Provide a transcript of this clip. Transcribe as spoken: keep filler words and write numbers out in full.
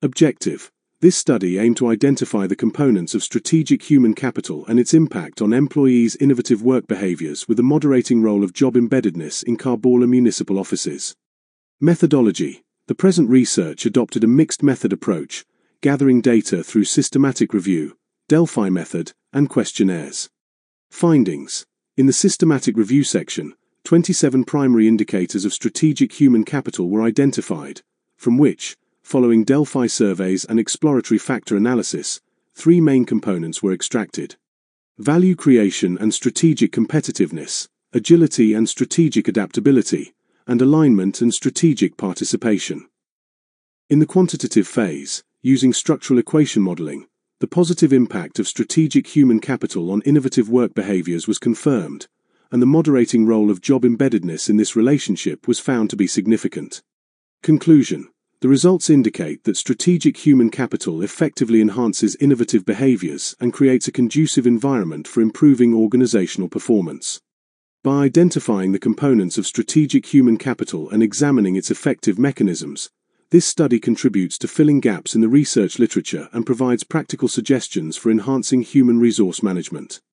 Objective: this study aimed to identify the components of strategic human capital and its impact on employees' innovative work behaviors with a moderating role of job embeddedness in Karbala municipal offices. Methodology: the present research adopted a mixed method approach, gathering data through systematic review, Delphi method, and questionnaires. Findings: in the systematic review section, twenty-seven primary indicators of strategic human capital were identified, from which, following Delphi surveys and exploratory factor analysis, three main components were extracted: value creation and strategic competitiveness, agility and strategic adaptability, and alignment and strategic participation. In the quantitative phase, using structural equation modeling, the positive impact of strategic human capital on innovative work behaviors was confirmed, and the moderating role of job embeddedness in this relationship was found to be significant. Conclusion: the results indicate that strategic human capital effectively enhances innovative behaviors and creates a conducive environment for improving organizational performance. By identifying the components of strategic human capital and examining its effective mechanisms, this study contributes to filling gaps in the research literature and provides practical suggestions for enhancing human resource management.